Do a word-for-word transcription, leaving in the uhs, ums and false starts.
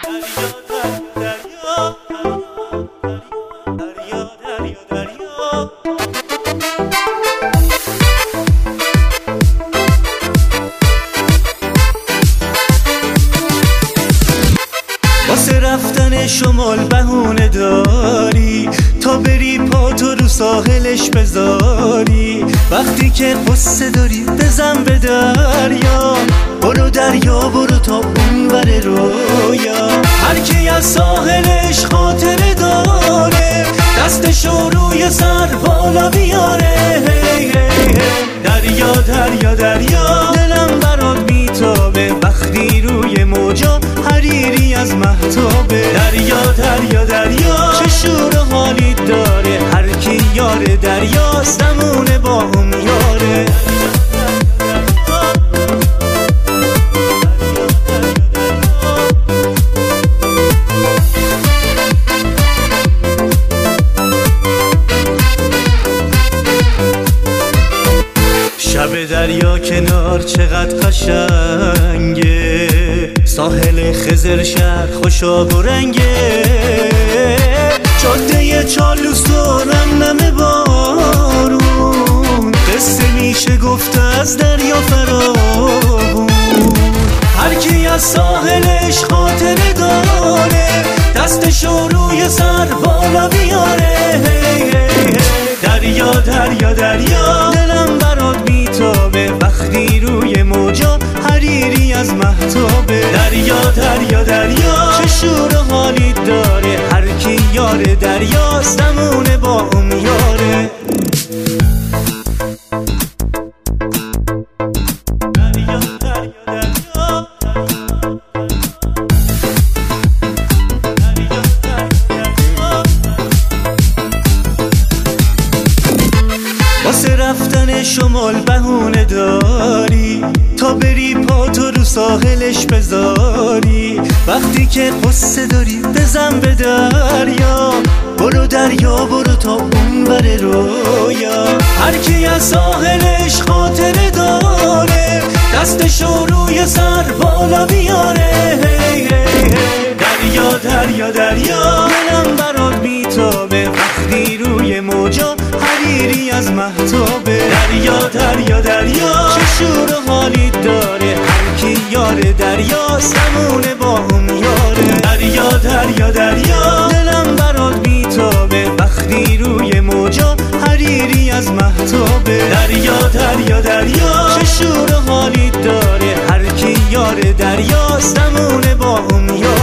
واسه رفتن شمال بهونه داری تا بری پاتو رو ساحلش بذاری. وقتی که قصه داری بزن به دریا، برو دریا برو تا اون ور رویا. هر کی از ساحلش خاطره داره دستشو روی سر بالا بیاره. دریا دریا دریا دلم برات میتابه وقتی روی موجا حریری از مهتابه. دریا دریا دریا چه شور و حالی داره، هر کی یار دریاست نمونه با هم یاره. شب دریا کنار چقدر قشنگه، ساحل خضر شهر خوشاب و رنگه. جاده چالوس و رمنم بارون، قصه میشه گفت از دریا فراوون. هر کی از ساحلش خاطره داره دستشو روی سر بالا بیاره. دریا دریا دریا دلم برات میتابه وقتی روی موجا حریری از مهتابه. دریا دریا دریا چه شور و حالی داره، هر کی یار دریاست نمونه با اون یاره. دریا دریا دریا واسه رفتن شمال بهونه داری تا بری پاتو رو ساحلش بذاری. وقتی که قصه داری بزن به دریا، برو دریا برو تا اون ور رویا. هر کی از ساحلش خاطره داره دستشو روی سر بالا بیاره. دریا دریا دریا دلم برات میتابه وقتی روی موجا حریری از مهتابه. دریا دریا دریا چه شور و حالی داره، هر کی یار دریاست نمونه با هم یاره. دریا دریا دریا دلم برات میتابه وقتی روی موجا حریری از مهتابه. دریا دریا دریا چه شور و حالی داره، هر کی یار دریاست نمونه با هم یاره.